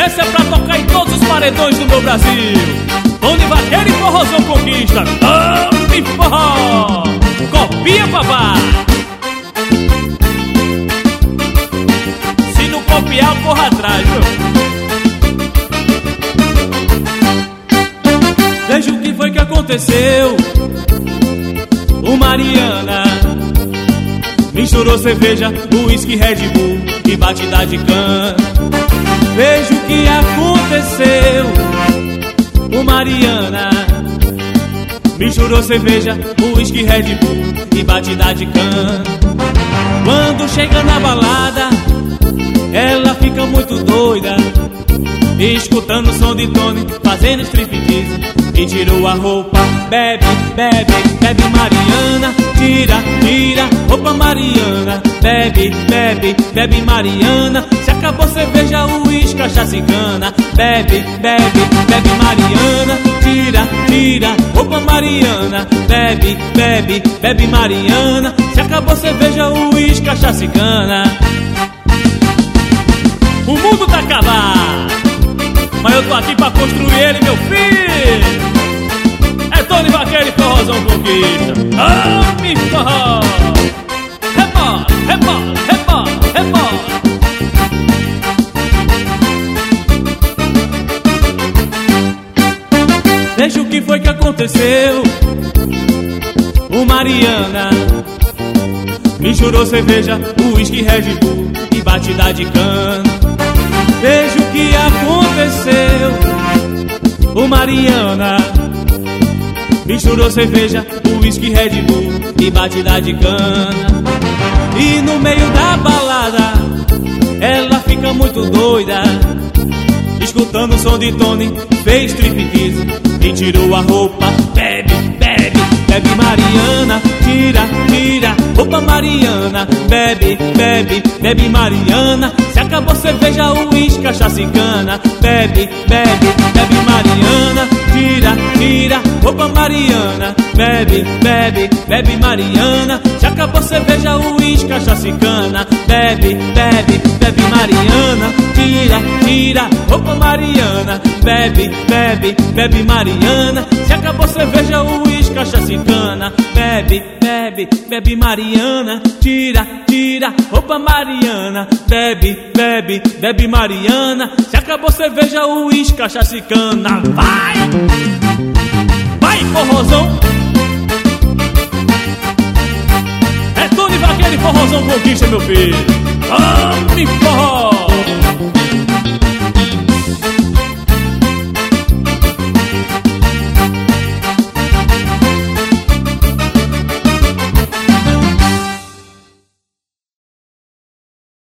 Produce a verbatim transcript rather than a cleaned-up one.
Essa é pra tocar em todos os paredões do meu Brasil. Tony Vaqueiro e Forrozão Conquista. Tome forró, copia babá. Se não copiar, corra atrás, viu? Veja o que foi que aconteceu. O Mariana misturou cerveja, uísque, Red Bull e batida de cana. Veja o que aconteceu. O Mariana misturou cerveja, uísque, Red Bull e batida de cana. Quando chega na balada, ela fica muito doida, escutando o som de Tony, fazendo striptease. E tirou a roupa, bebe, bebe, bebe Mariana. Tira, tira, roupa Mariana. Bebe, bebe, bebe Mariana. Se acabou a cerveja, uísque, cachaça e cana. Bebe, bebe, bebe Mariana. Tira, tira, roupa Mariana. Bebe, bebe, bebe Mariana. Se acabou a cerveja, uísque, cachaça e cana. O mundo tá acabado, mas eu tô aqui pra construir ele, meu filho. É Tony Vaqueiro e Forrozão Conquista. Ame forró. Rebola, rebola, rebola, rebola. Veja o que foi que aconteceu. O Mariana misturou cerveja, uísque, Red Bull e batida de cana. Veja o que aconteceu. O Mariana misturou cerveja, uísque, Red Bull e batida de cana. E no meio da balada, ela fica muito doida, escutando o som de Tony, fez striptease e tirou a roupa. Bebe, bebe, bebe Mariana. Tira, tira, roupa Mariana. Bebe, bebe, bebe Mariana. Se acabou a cerveja, uísque, cachaça e cana. Bebe, bebe, bebe Mariana. Tira, tira, roupa Mariana. Bebe, bebe, bebe Mariana. Se acabou a cerveja, uísque, cachaça e cana. Bebe, bebe, bebe Mariana. Tira, tira, roupa Mariana. Bebe, bebe, bebe Mariana. Se acabou a cerveja, uísque, cachaça e cana. Bebe, bebe, bebe Mariana. Tira, tira, roupa Mariana. Bebe, bebe, bebe Mariana. Se acabou a cerveja, uísque, cachaça e cana. Vai! Vai, forrozão! É Tony Vaqueiro e Forrozão Conquista, meu filho.